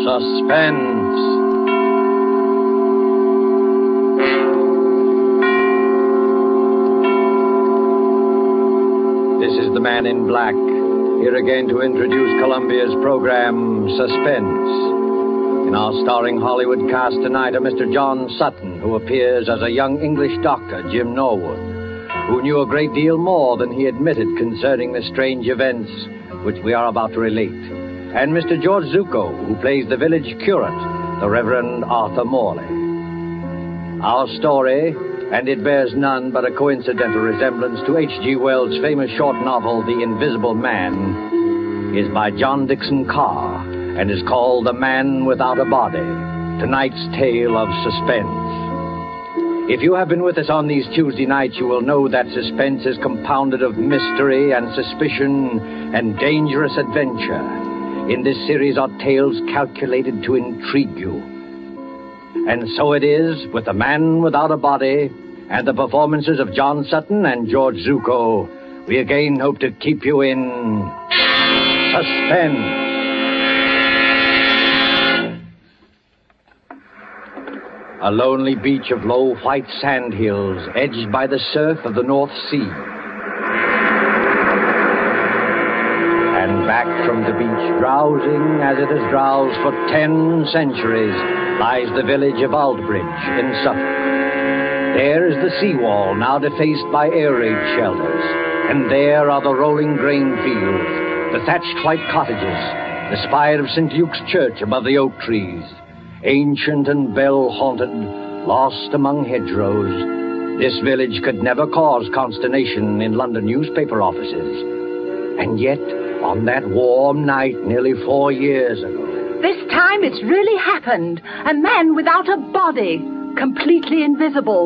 Suspense. This is the Man in Black, here again to introduce Columbia's program, Suspense. In our starring Hollywood cast tonight are Mr. John Sutton, who appears as a young English doctor, Jim Norwood, who knew a great deal more than he admitted concerning the strange events which we are about to relate, and Mr. George Zuko, who plays the village curate, the Reverend Arthur Morley. Our story, and it bears none but a coincidental resemblance to H.G. Wells' famous short novel, The Invisible Man, is by John Dixon Carr, and is called The Man Without a Body, tonight's tale of suspense. If you have been with us on these Tuesday nights, you will know that suspense is compounded of mystery and suspicion and dangerous adventure. In this series are tales calculated to intrigue you. And so it is with The Man Without a Body and the performances of John Sutton and George Zuko. We again hope to keep you in suspense. A lonely beach of low white sand hills, edged by the surf of the North Sea. And back from the beach, drowsing as it has drowsed for 10 centuries, lies the village of Aldbridge in Suffolk. There is the seawall, now defaced by air raid shelters. And there are the rolling grain fields, the thatched white cottages, the spire of St. Luke's Church above the oak trees. Ancient and bell-haunted, lost among hedgerows, this village could never cause consternation in London newspaper offices. And yet, on that warm night nearly 4 years ago... This time it's really happened. A man without a body, completely invisible.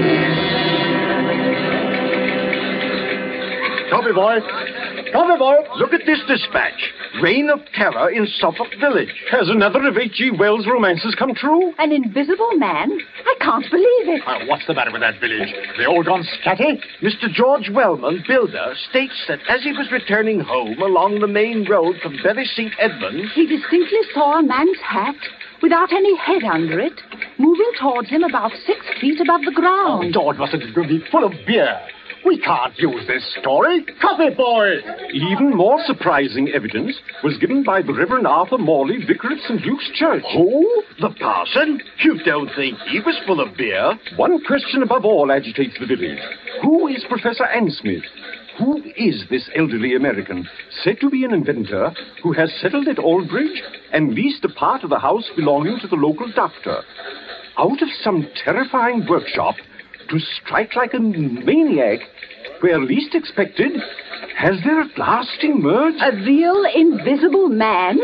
Copy, boy. Copy, boy. Look at this dispatch. Reign of Terror in Suffolk Village. Has another of H.G. Wells' romances come true? An invisible man? I can't believe it. What's the matter with that village? They all gone scatty? Mr. George Wellman, builder, states that as he was returning home along the main road from Bury St. Edmunds... He distinctly saw a man's hat, without any head under it, moving towards him about 6 feet above the ground. George must be full of beer. We can't use this story. Copy, boy! Even more surprising evidence was given by the Reverend Arthur Morley, vicar of St. Luke's Church. Who? The parson? You don't think he was full of beer? One question above all agitates the village. Who is Professor Ansmith? Who is this elderly American, said to be an inventor, who has settled at Aldbridge and leased a part of the house belonging to the local doctor? Out of some terrifying workshop, to strike like a maniac, where least expected, has there at last emerged... A real invisible man?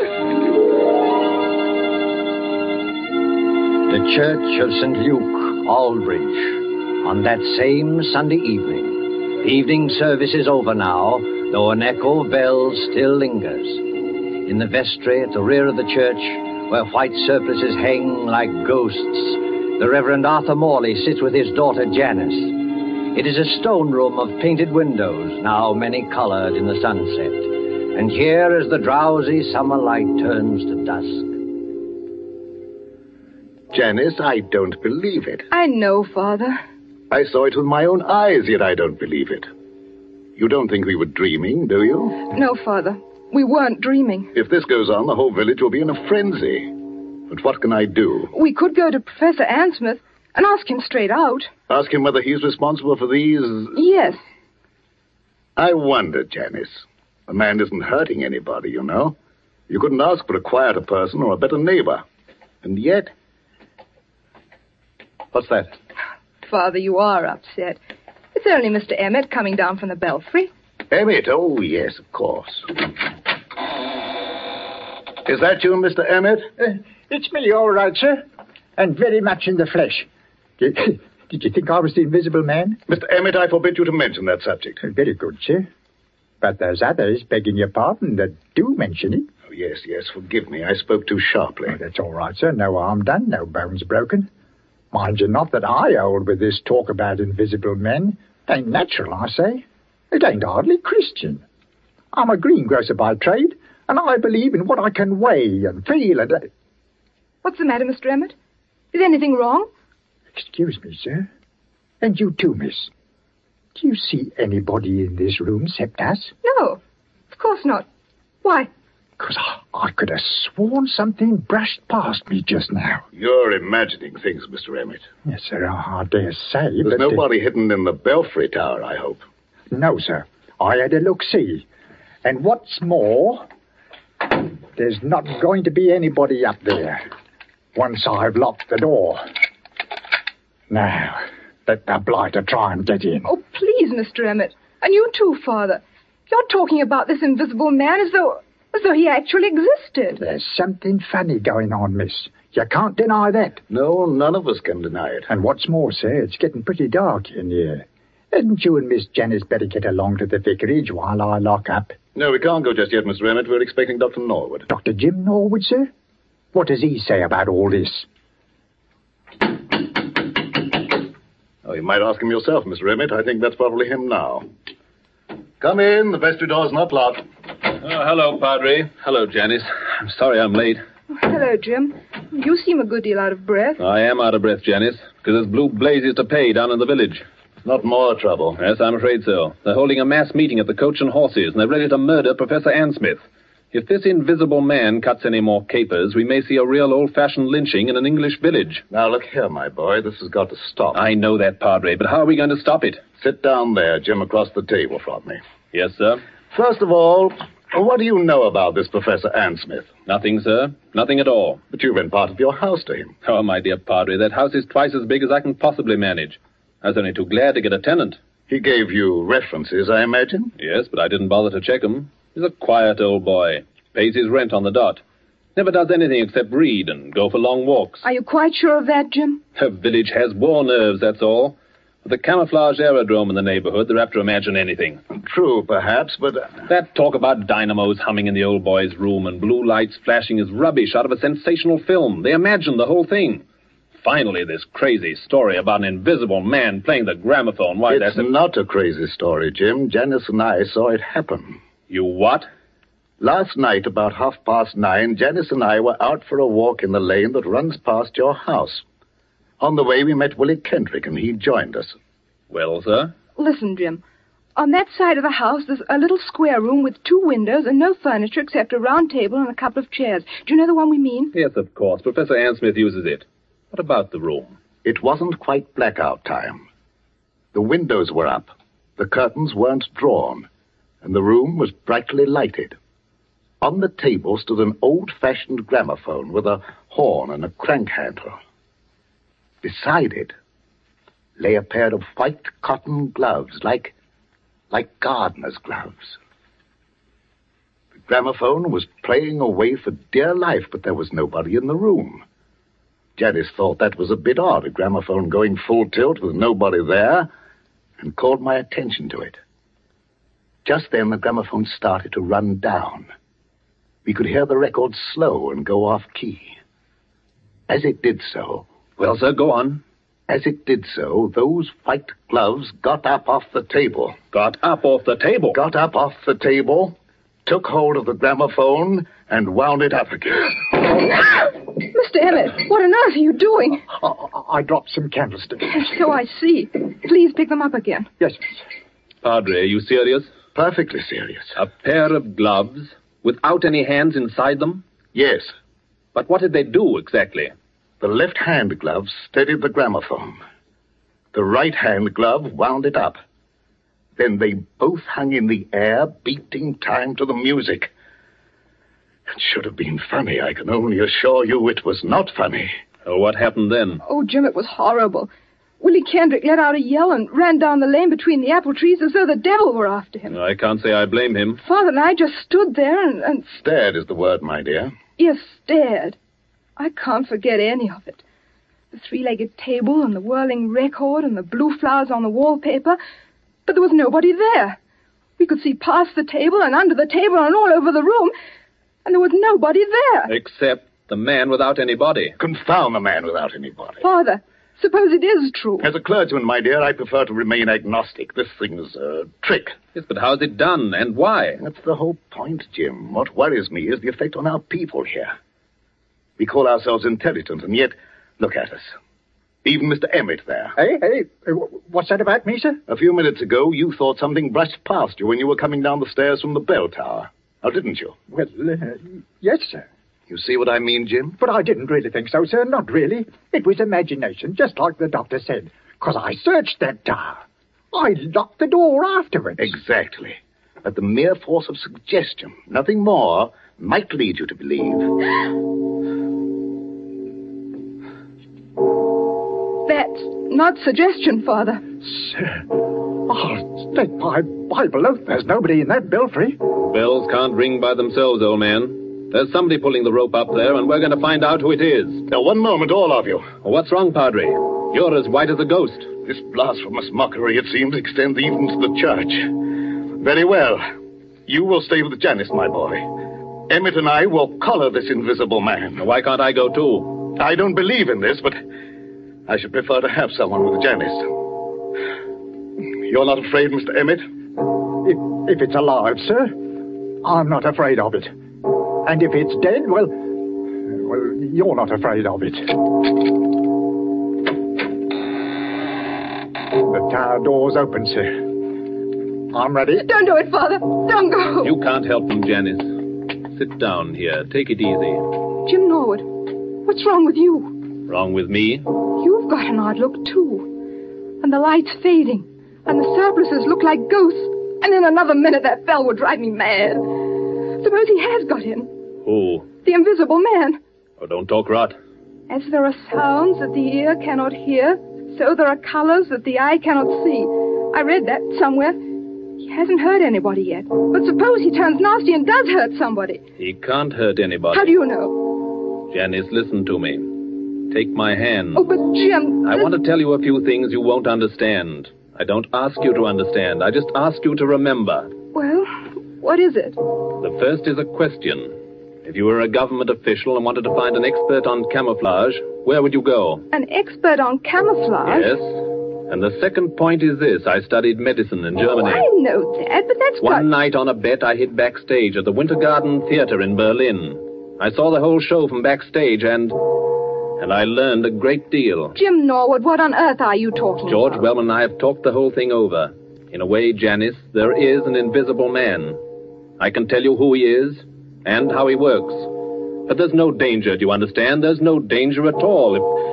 The Church of St. Luke, Aldbridge, on that same Sunday evening. The evening service is over now, though an echo of bells still lingers. In the vestry at the rear of the church, where white surplices hang like ghosts, the Reverend Arthur Morley sits with his daughter Janice. It is a stone room of painted windows, now many-colored in the sunset. And here as the drowsy summer light turns to dusk. Janice, I don't believe it. I know, Father. I saw it with my own eyes, yet I don't believe it. You don't think we were dreaming, do you? No, Father. We weren't dreaming. If this goes on, the whole village will be in a frenzy. But what can I do? We could go to Professor Ansmith and ask him straight out. Ask him whether he's responsible for these... Yes. I wonder, Janice. The man isn't hurting anybody, you know. You couldn't ask for a quieter person or a better neighbor. And yet... What's that? Father, you are upset. It's only Mr. Emmett coming down from the belfry. Emmett? Oh, yes, of course. Is that you, Mr. Emmett? It's me, all right, sir. And very much in the flesh. Did you think I was the invisible man? Mr. Emmett, I forbid you to mention that subject. Very good, sir. But there's others, begging your pardon, that do mention it. Oh, yes, forgive me. I spoke too sharply. Oh, that's all right, sir. No harm done, no bones broken. Mind you not that I hold with this talk about invisible men. It ain't natural, I say. It ain't hardly Christian. I'm a greengrocer by trade, and I believe in what I can weigh and feel and... What's the matter, Mr. Emmett? Is anything wrong? Excuse me, sir. And you too, miss. Do you see anybody in this room except us? No, of course not. Why? Because I could have sworn something brushed past me just now. You're imagining things, Mr. Emmett. Yes, sir, I dare say. There's but nobody hidden in the Belfry Tower, I hope. No, sir. I had a look-see. And what's more, there's not going to be anybody up there once I've locked the door. Now, let the blighter try and get in. Oh, please, Mr. Emmett. And you too, Father. You're talking about this invisible man as though he actually existed. There's something funny going on, miss. You can't deny that. No, none of us can deny it. And what's more, sir, it's getting pretty dark in here. Hadn't you and Miss Janice better get along to the vicarage while I lock up? No, we can't go just yet, Mr. Emmett. We're expecting Dr. Norwood. Dr. Jim Norwood, sir? What does he say about all this? Oh, you might ask him yourself, Mr. Emmett. I think that's probably him now. Come in. The vestry door's not locked. Oh, hello, Padre. Hello, Janice. I'm sorry I'm late. Oh, hello, Jim. You seem a good deal out of breath. I am out of breath, Janice, because there's blue blazes to pay down in the village. Not more trouble. Yes, I'm afraid so. They're holding a mass meeting at the Coach and Horses, and they're ready to murder Professor Ansmith. If this invisible man cuts any more capers, we may see a real old-fashioned lynching in an English village. Now, look here, my boy. This has got to stop. I know that, Padre, but how are we going to stop it? Sit down there, Jim, across the table from me. Yes, sir. First of all, what do you know about this Professor Ansmith? Nothing, sir. Nothing at all. But you rent part of your house to him. Oh, my dear Padre, that house is twice as big as I can possibly manage. I was only too glad to get a tenant. He gave you references, I imagine? Yes, but I didn't bother to check him. He's a quiet old boy. Pays his rent on the dot. Never does anything except read and go for long walks. Are you quite sure of that, Jim? The village has war nerves, that's all. With the camouflage aerodrome in the neighborhood, they're apt to imagine anything. True, perhaps, but... That talk about dynamos humming in the old boy's room and blue lights flashing is rubbish out of a sensational film. They imagine the whole thing. Finally, this crazy story about an invisible man playing the gramophone. Why, it's not a crazy story, Jim. Janice and I saw it happen. You what? Last night, about 9:30, Janice and I were out for a walk in the lane that runs past your house. On the way, we met Willie Kendrick, and he joined us. Well, sir? Listen, Jim. On that side of the house, there's a little square room with 2 windows and no furniture except a round table and a couple of chairs. Do you know the one we mean? Yes, of course. Professor Ansmith uses it. What about the room? It wasn't quite blackout time. The windows were up, the curtains weren't drawn, and the room was brightly lighted. On the table stood an old-fashioned gramophone with a horn and a crank handle. Beside it lay a pair of white cotton gloves, like gardener's gloves. The gramophone was playing away for dear life, but there was nobody in the room. Janice thought that was a bit odd, a gramophone going full tilt with nobody there, and called my attention to it. Just then, the gramophone started to run down. We could hear the record slow and go off key. As it did so... Well, sir, go on. As it did so, those white gloves got up off the table. Got up off the table? Got up off the table, took hold of the gramophone, and wound it up again. Mr. Emmett, what on earth are you doing? I dropped some candlesticks. So I see. Please pick them up again. Yes, Padre, are you serious? Perfectly serious. A pair of gloves without any hands inside them? Yes. But what did they do exactly? The left-hand glove steadied the gramophone. The right-hand glove wound it up. Then they both hung in the air, beating time to the music. It should have been funny. I can only assure you it was not funny. Oh, what happened then? Oh, Jim, it was horrible. Willie Kendrick let out a yell and ran down the lane between the apple trees as though the devil were after him. I can't say I blame him. Father and I just stood there and... Stared is the word, my dear. Yes, stared. I can't forget any of it. The 3-legged table and the whirling record and the blue flowers on the wallpaper. But there was nobody there. We could see past the table and under the table and all over the room. And there was nobody there. Except the man without any body. Confound the man without any body. Father, suppose it is true. As a clergyman, my dear, I prefer to remain agnostic. This thing is a trick. Yes, but how's it done, and why? That's the whole point, Jim. What worries me is the effect on our people here. We call ourselves intelligent, and yet, look at us. Even Mr. Emmett there. Hey, what's that about me, sir? A few minutes ago, you thought something brushed past you when you were coming down the stairs from the bell tower. Now, didn't you? Well, yes, sir. You see what I mean, Jim? But I didn't really think so, sir. Not really. It was imagination, just like the doctor said. Because I searched that tower. I locked the door afterwards. Exactly. But the mere force of suggestion, nothing more, might lead you to believe. That's not suggestion, Father. Sir, I'll stake my Bible oath there's nobody in that belfry. Bells can't ring by themselves, old man. There's somebody pulling the rope up there, and we're going to find out who it is. Now, one moment, all of you. What's wrong, Padre? You're as white as a ghost. This blasphemous mockery, it seems, extends even to the church. Very well. You will stay with Janice, my boy. Emmett and I will collar this invisible man. Why can't I go, too? I don't believe in this, but I should prefer to have someone with Janice. You're not afraid, Mr. Emmett? If it's alive, sir, I'm not afraid of it. And if it's dead, well, you're not afraid of it. The tower door's open, sir. I'm ready. Don't do it, Father. Don't go. You can't help him, Janice. Sit down here. Take it easy. Jim Norwood, what's wrong with you? Wrong with me? You've got an odd look, too. And the light's fading. And the surplices look like ghosts. And in another minute, that bell would drive me mad. Suppose he has got in. Who? The invisible man. Oh, don't talk rot. As there are sounds that the ear cannot hear, so there are colors that the eye cannot see. I read that somewhere. He hasn't hurt anybody yet. But suppose he turns nasty and does hurt somebody. He can't hurt anybody. How do you know? Janice, listen to me. Take my hand. Oh, but Jim... I want to tell you a few things you won't understand. I don't ask you to understand. I just ask you to remember. Well, what is it? The first is a question. If you were a government official and wanted to find an expert on camouflage, where would you go? An expert on camouflage? Yes. And the second point is this. I studied medicine in Germany. Oh, I know that, but that's One night on a bet, I hid backstage at the Winter Garden Theater in Berlin. I saw the whole show from backstage, and I learned a great deal. Jim Norwood, what on earth are you talking George about? Wellman and I have talked the whole thing over. In a way, Janice, there is an invisible man. I can tell you who he is and how he works. But there's no danger, do you understand? There's no danger at all.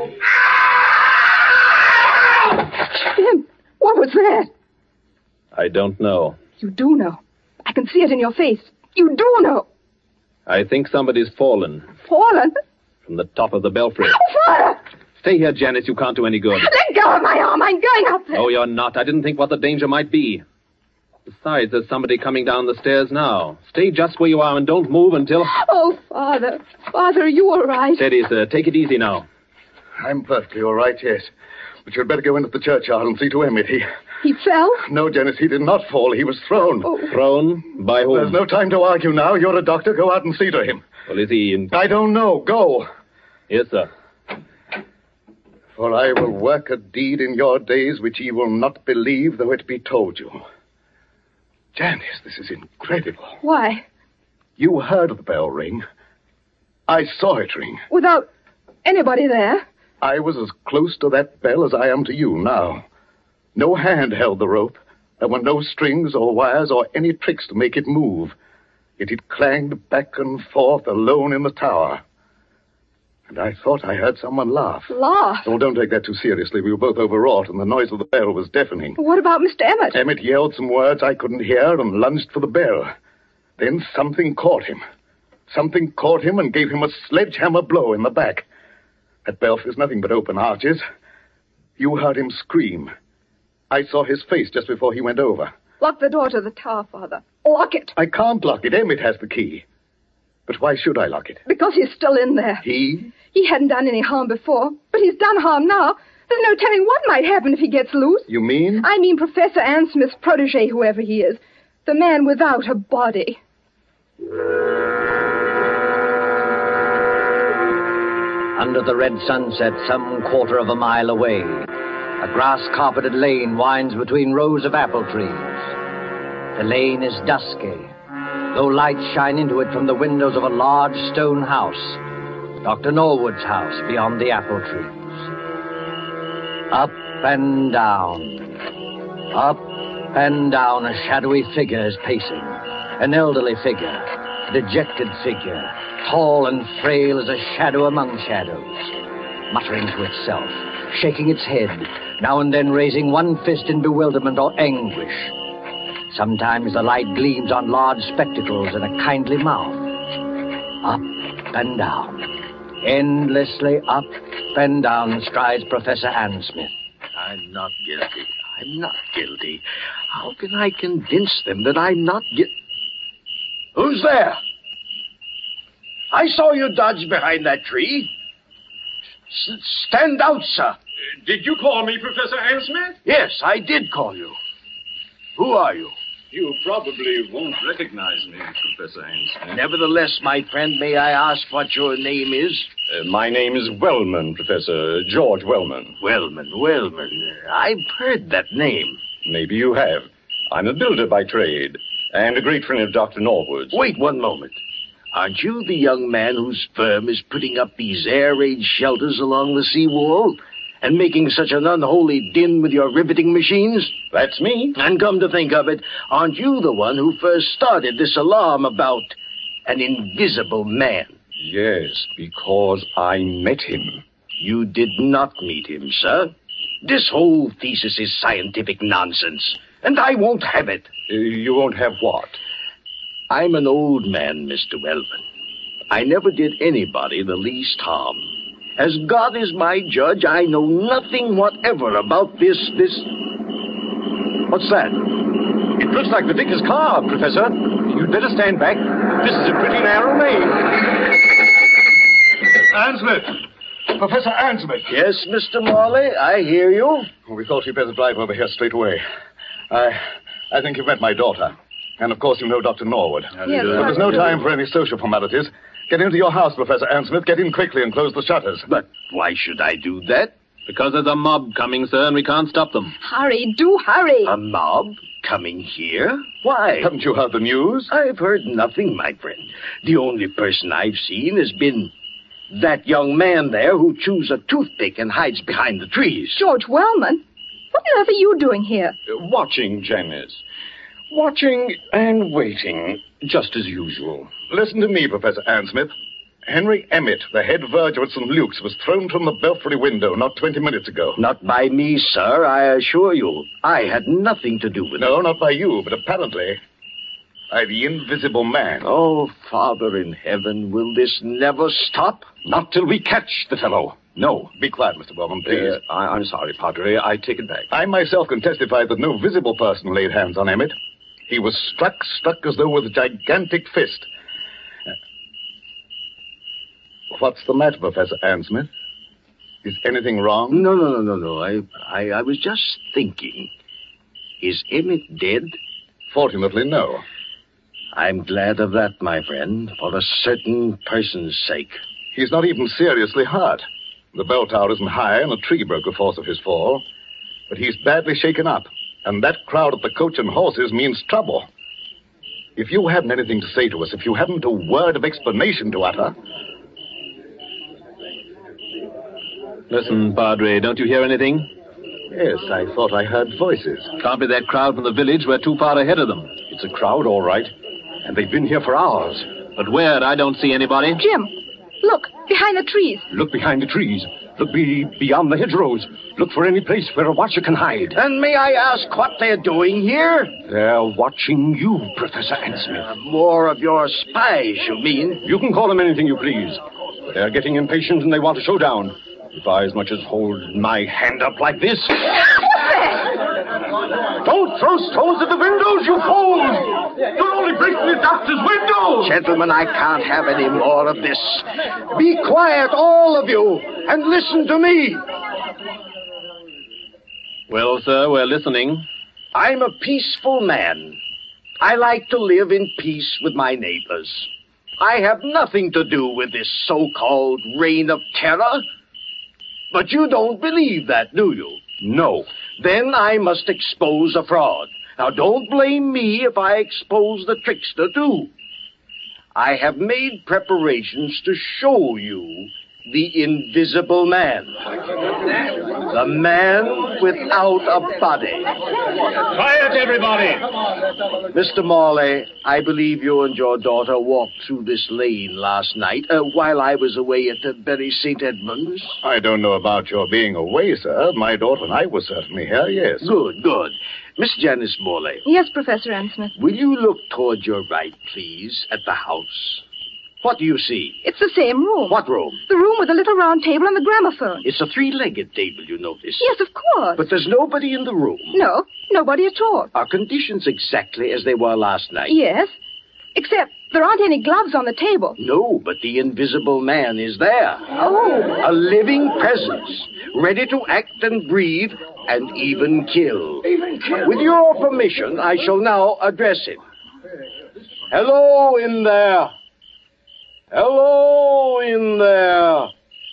Jim, what was that? I don't know. You do know. I can see it in your face. You do know. I think somebody's fallen. Fallen? From the top of the belfry. Father! Stay here, Janice. You can't do any good. Let go of my arm. I'm going up there. No, you're not. I didn't think what the danger might be. Besides, there's somebody coming down the stairs now. Stay just where you are and don't move until... Oh, Father. Father, are you all right? Steady, sir. Take it easy now. I'm perfectly all right, yes. But you'd better go into the churchyard and see to Emmett. He fell? No, Janice, he did not fall. He was thrown. Oh. Thrown? By whom? There's no time to argue now. You're a doctor. Go out and see to him. Well, is he in... I don't know. Go. Yes, sir. For I will work a deed in your days which ye will not believe, though it be told you. Janice, this is incredible. Why? You heard the bell ring. I saw it ring. Without anybody there? I was as close to that bell as I am to you now. No hand held the rope. There were no strings or wires or any tricks to make it move. Yet it clanged back and forth alone in the tower. And I thought I heard someone laugh. Laugh? Oh, don't take that too seriously. We were both overwrought, and the noise of the bell was deafening. What about Mr. Emmett? Emmett yelled some words I couldn't hear and lunged for the bell. Then something caught him. Something caught him and gave him a sledgehammer blow in the back. That belfry's nothing but open arches. You heard him scream. I saw his face just before he went over. Lock the door to the tower, Father. Lock it. I can't lock it. Emmett has the key. But why should I lock it? Because he's still in there. He? He hadn't done any harm before, but he's done harm now. There's no telling what might happen if he gets loose. You mean? I mean Professor Ann Smith's protege, whoever he is. The man without a body. Under the red sunset, some quarter of a mile away, a grass-carpeted lane winds between rows of apple trees. The lane is dusky, though lights shine into it from the windows of a large stone house. Dr. Norwood's house beyond the apple trees. Up and down. Up and down, a shadowy figure is pacing. An elderly figure, a dejected figure, tall and frail as a shadow among shadows, muttering to itself, shaking its head, now and then raising one fist in bewilderment or anguish. Sometimes the light gleams on large spectacles and a kindly mouth. Up and down, endlessly up and down strides Professor Ansmith. I'm not guilty. I'm not guilty. How can I convince them that I'm not guilty? Who's there? I saw you dodge behind that tree. Stand out, sir. Did you call me Professor Ansmith? Yes, I did call you. Who are you? You probably won't recognize me, Professor Ansmith. Nevertheless, my friend, may I ask what your name is? My name is Wellman, Professor. George Wellman. Wellman. I've heard that name. Maybe you have. I'm a builder by trade, and a great friend of Dr. Norwood's. Wait one moment. Aren't you the young man whose firm is putting up these air-raid shelters along the seawall and making such an unholy din with your riveting machines? That's me. And come to think of it, aren't you the one who first started this alarm about an invisible man? Yes, because I met him. You did not meet him, sir. This whole thesis is scientific nonsense, and I won't have it. You won't have what? I'm an old man, Mr. Wellman. I never did anybody the least harm. As God is my judge, I know nothing whatever about this... What's that? It looks like the vicar's car, Professor. You'd better stand back. This is a pretty narrow lane. Ansmith! Professor Ansmith! Yes, Mr. Morley, I hear you. We thought you'd better drive over here straight away. I think you've met my daughter. And, of course, you know Dr. Norwood. Yes, but there's no time for any social formalities. Get into your house, Professor Ansmith. Get in quickly and close the shutters. But why should I do that? Because there's a mob coming, sir, and we can't stop them. Hurry, do hurry. A mob coming here? Why? Haven't you heard the news? I've heard nothing, my friend. The only person I've seen has been that young man there who chews a toothpick and hides behind the trees. George Wellman? What on earth are you doing here? Watching, Janice. Watching and waiting, just as usual. Listen to me, Professor Ansmith. Henry Emmett, the head verger at St. Luke's, was thrown from the belfry window not 20 minutes ago. Not by me, sir, I assure you. I had nothing to do with it. No, not by you, but apparently by the invisible man. Oh, Father in heaven, will this never stop? Not till we catch the fellow. No. Be quiet, Mr. Wellman, please. I'm sorry, Padre. I take it back. I myself can testify that no visible person laid hands on Emmett. He was struck as though with a gigantic fist. What's the matter, Professor Ansmith? Is anything wrong? No. I was just thinking. Is Emmett dead? Fortunately, no. I'm glad of that, my friend, for a certain person's sake. He's not even seriously hurt. The bell tower isn't high, and a tree broke the force of his fall. But he's badly shaken up, and that crowd at the Coach and Horses means trouble. If you haven't anything to say to us, if you haven't a word of explanation to utter... Listen, Padre, don't you hear anything? Yes, I thought I heard voices. Can't be that crowd from the village. We're too far ahead of them. It's a crowd, all right. And they've been here for hours. But where? I don't see anybody. Jim, look, behind the trees. Look behind the trees. Look beyond the hedgerows. Look for any place where a watcher can hide. And may I ask what they're doing here? They're watching you, Professor Ansmith. More of your spies, you mean? You can call them anything you please. But they're getting impatient and they want a showdown. If I as much as hold my hand up like this... Don't throw stones at the windows, you fools! You're only breaking the doctor's windows! Gentlemen, I can't have any more of this. Be quiet, all of you, and listen to me. Well, sir, we're listening. I'm a peaceful man. I like to live in peace with my neighbors. I have nothing to do with this so-called reign of terror. But you don't believe that, do you? No. Then I must expose a fraud. Now, don't blame me if I expose the trickster, too. I have made preparations to show you the Invisible Man. The man without a body. Quiet, everybody! Mr. Morley, I believe you and your daughter walked through this lane last night while I was away at Bury St. Edmunds. I don't know about your being away, sir. My daughter and I were certainly here, yes. Good, good. Miss Janice Morley. Yes, Professor Ansmith. Will you look toward your right, please, at the house? What do you see? It's the same room. What room? The room with the little round table and the gramophone. It's a three-legged table, you notice. Yes, of course. But there's nobody in the room. No, nobody at all. Are conditions exactly as they were last night? Yes, except there aren't any gloves on the table. No, but the Invisible Man is there. Oh. A living presence, ready to act and breathe and even kill. With your permission, I shall now address him. Hello in there. Hello in there.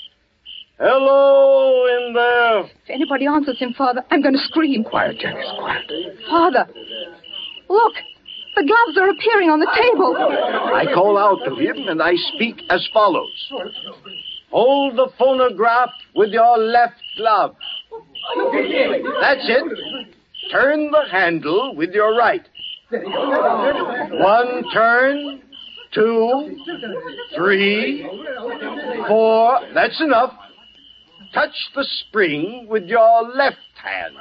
Hello in there. If anybody answers him, Father, I'm going to scream. Quiet, Janice, quiet. Father, look, the gloves are appearing on the table. I call out to him and I speak as follows. Hold the phonograph with your left glove. That's it. Turn the handle with your right. One turn, 2, 3, 4. That's enough. Touch the spring with your left hand.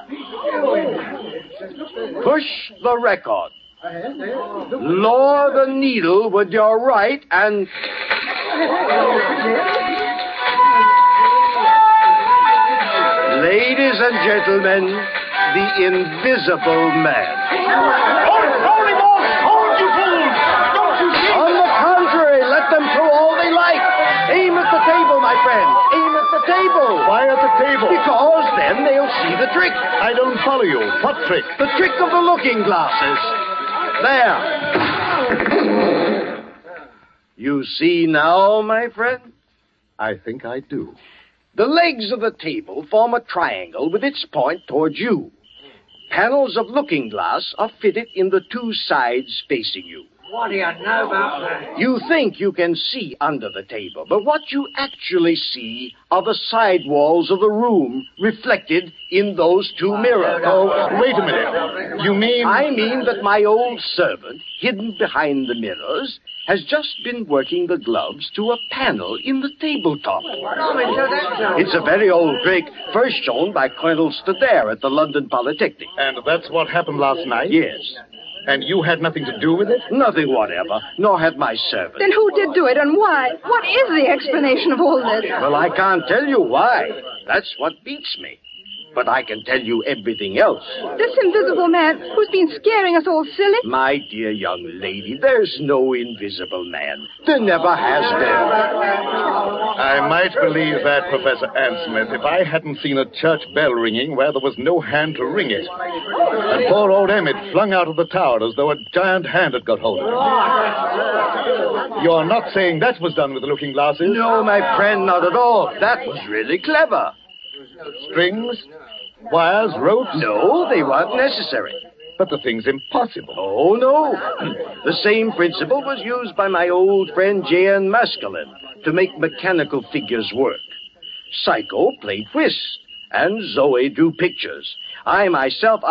Push the record. Lower the needle with your right and... Ladies and gentlemen, the Invisible Man. Hold him off! Hold, you fools! Don't you see? On the contrary, let them throw all they like. Aim at the table, my friend. Aim at the table. Why at the table? Because then they'll see the trick. I don't follow you. What trick? The trick of the looking glasses. There. You see now, my friend? I think I do. The legs of the table form a triangle with its point towards you. Panels of looking glass are fitted in the two sides facing you. What do you know about that? You think you can see under the table, but what you actually see are the side walls of the room reflected in those two mirrors. Oh, wait a minute. You mean... I mean that my old servant, hidden behind the mirrors, has just been working the gloves to a panel in the tabletop. It's a very old trick, first shown by Colonel Stadair at the London Polytechnic. And that's what happened last night? Yes. And you had nothing to do with it? Nothing whatever, nor had my servant. Then who did do it and why? What is the explanation of all this? Well, I can't tell you why. That's what beats me. But I can tell you everything else. This Invisible Man who's been scaring us all silly? My dear young lady, there's no Invisible Man. There never has been. I might believe that, Professor Ansmith, if I hadn't seen a church bell ringing where there was no hand to ring it. And poor old Emmett flung out of the tower as though a giant hand had got hold of him. You're not saying that was done with the looking glasses? No, my friend, not at all. That was really clever. Strings? Wires? Ropes? No, they weren't necessary. But the thing's impossible. Oh, no. The same principle was used by my old friend J.N. Maskelyne to make mechanical figures work. Psycho played whist, and Zoe drew pictures. I myself,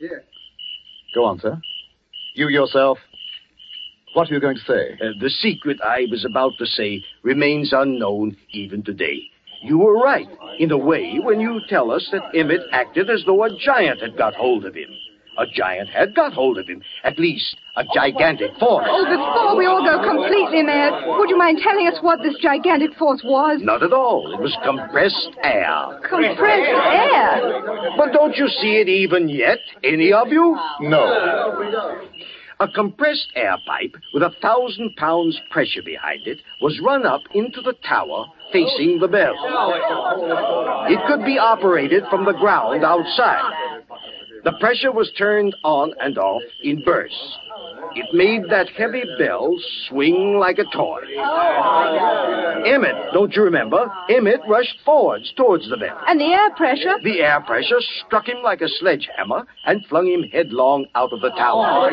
Go on, sir. You yourself, what are you going to say? The secret I was about to say remains unknown even today. You were right, in a way, when you tell us that Emmett acted as though a giant had got hold of him. A giant had got hold of him. At least, a gigantic force. Oh, before we all go completely mad, would you mind telling us what this gigantic force was? Not at all. It was compressed air. Compressed air? But don't you see it even yet, any of you? No. A compressed air pipe with 1,000 pounds pressure behind it was run up into the tower facing the bell. It could be operated from the ground outside. The pressure was turned on and off in bursts. It made that heavy bell swing like a toy. Emmett, don't you remember? Emmett rushed forwards towards the bell. And the air pressure? The air pressure struck him like a sledgehammer and flung him headlong out of the tower.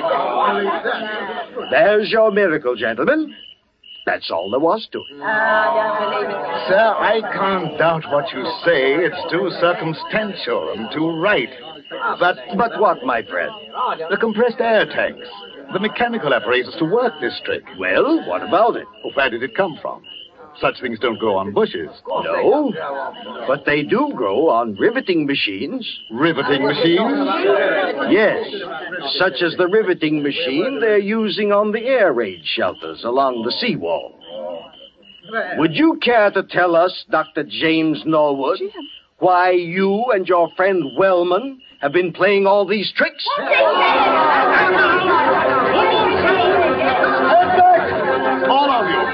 There's your miracle, gentlemen. That's all there was to it. sir, I can't doubt what you say. It's too circumstantial and too right. But what, my friend? The compressed air tanks, the mechanical apparatus to work this trick. Well, what about it? Well, where did it come from? Such things don't grow on bushes. No, but they do grow on riveting machines. Riveting machines? Yes, such as the riveting machine they're using on the air raid shelters along the seawall. Would you care to tell us, Dr. James Norwood, why you and your friend Wellman have been playing all these tricks? All of you!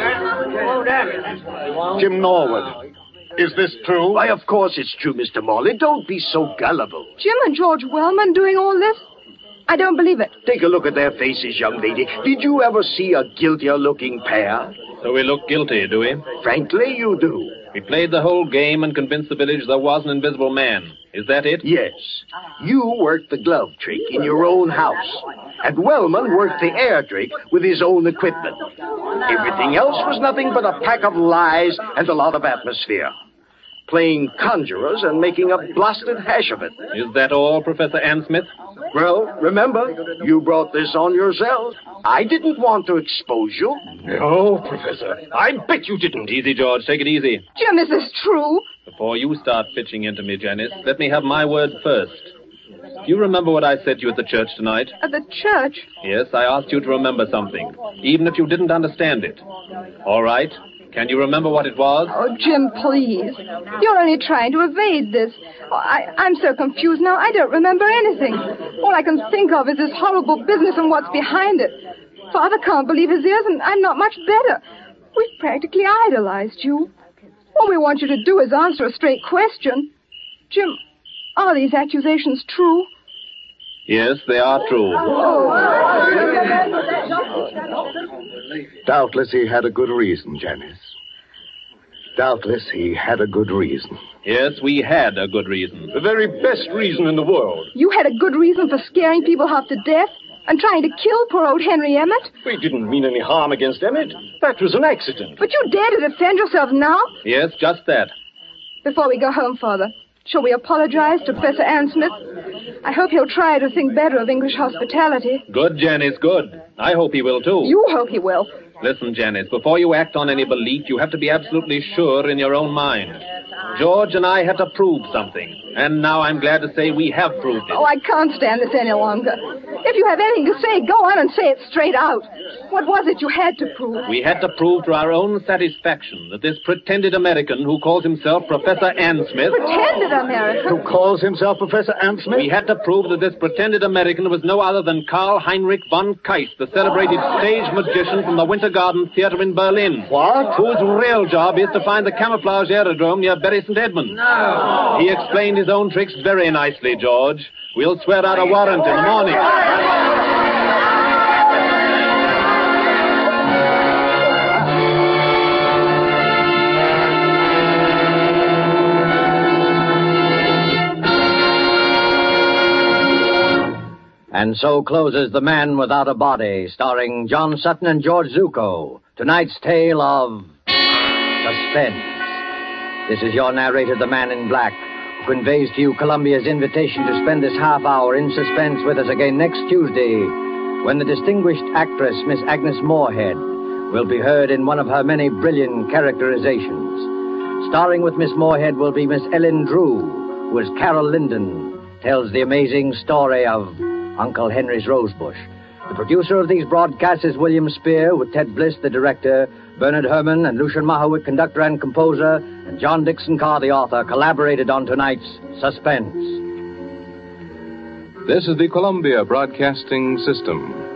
Jim Norwood, is this true? Why, of course it's true, Mr. Morley. Don't be so gullible. Jim and George Wellman doing all this? I don't believe it. Take a look at their faces, young lady. Did you ever see a guiltier-looking pair? So we look guilty, do we? Frankly, you do. We played the whole game and convinced the village there was an invisible man. Is that it? Yes. You worked the glove trick in your own house, and Wellman worked the air trick with his own equipment. Everything else was nothing but a pack of lies and a lot of atmosphere. Playing conjurers and making a blasted hash of it. Is that all, Professor Ann Smith? Well, remember, you brought this on yourself. I didn't want to expose you. No, Professor. I bet you didn't. Easy, George. Take it easy. Jim, is this true? Before you start pitching into me, Janice, let me have my word first. Do you remember what I said to you at the church tonight? At the church? Yes, I asked you to remember something, even if you didn't understand it. All right. Can you remember what it was? Oh, Jim, please. You're only trying to evade this. Oh, I'm so confused now, I don't remember anything. All I can think of is this horrible business and what's behind it. Father can't believe his ears, and I'm not much better. We've practically idolized you. All we want you to do is answer a straight question. Jim, are these accusations true? Yes, they are true. Doubtless he had a good reason, Janice. Doubtless he had a good reason. Yes, we had a good reason. The very best reason in the world. You had a good reason for scaring people half to death and trying to kill poor old Henry Emmett? We didn't mean any harm against Emmett. That was an accident. But you dare to defend yourself now? Yes, just that. Before we go home, Father, shall we apologize to Professor Ann Smith? I hope he'll try to think better of English hospitality. Good, Janice, good. I hope he will, too. You hope he will. Listen, Janice, before you act on any belief, you have to be absolutely sure in your own mind. George and I had to prove something, and now I'm glad to say we have proved it. Oh, I can't stand this any longer. If you have anything to say, go on and say it straight out. What was it you had to prove? We had to prove to our own satisfaction that this pretended American who calls himself Professor Ann Smith... Pretended American? Who calls himself Professor Ann Smith? We had to prove that this pretended American was no other than Karl Heinrich von Keist, the celebrated stage magician from the Winter Garden Theater in Berlin. What? Whose real job is to find the camouflage aerodrome near Bury St. Edmunds. No. He explained his own tricks very nicely, George. We'll swear out a warrant in the morning. And so closes The Man Without a Body, starring John Sutton and George Zucco. Tonight's tale of suspense. This is your narrator, the Man in Black, who conveys to you Columbia's invitation to spend this half hour in suspense with us again next Tuesday, when the distinguished actress, Miss Agnes Moorehead, will be heard in one of her many brilliant characterizations. Starring with Miss Moorehead will be Miss Ellen Drew, who as Carol Linden tells the amazing story of Uncle Henry's Rosebush. The producer of these broadcasts is William Spear, with Ted Bliss, the director, Bernard Herrmann and Lucian Mahowick, conductor and composer, and John Dixon Carr, the author, collaborated on tonight's Suspense. This is the Columbia Broadcasting System.